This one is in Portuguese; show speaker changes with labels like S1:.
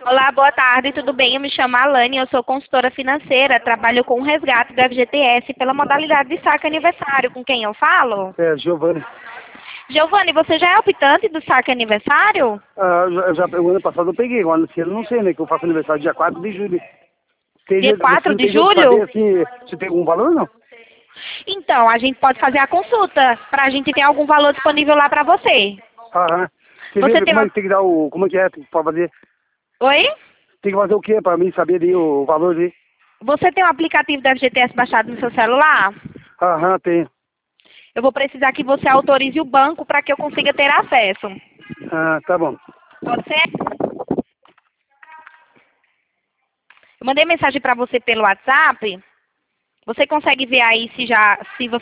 S1: Olá, boa tarde, tudo bem? Eu me chamo Alane, eu sou consultora financeira, trabalho com o resgate do FGTS pela modalidade de saque aniversário. Com quem eu falo?
S2: É, Giovanni.
S1: Giovanni, você já é optante do saque aniversário?
S2: O ano passado eu peguei, agora esse ano não sei, né? Que eu faço aniversário dia 4 de julho.
S1: Dia 4 de
S2: Tem jeito de saber,
S1: julho?
S2: assim, se tem algum valor ou não?
S1: Então, a gente pode fazer a consulta para a gente ter algum valor disponível lá para você.
S2: Aham. Você
S1: Você
S2: vê
S1: tem
S2: como é
S1: uma...
S2: que tem que dar o... Como é que é pra fazer?
S1: Oi?
S2: Tem que fazer o quê pra mim saber ali o valor ali?
S1: Você tem um aplicativo do FGTS baixado no seu celular?
S2: Aham, tem.
S1: Eu vou precisar que você autorize o banco para que eu consiga ter acesso.
S2: Ah, tá bom.
S1: Pode ser? Eu mandei mensagem para você pelo WhatsApp. Você consegue ver aí se você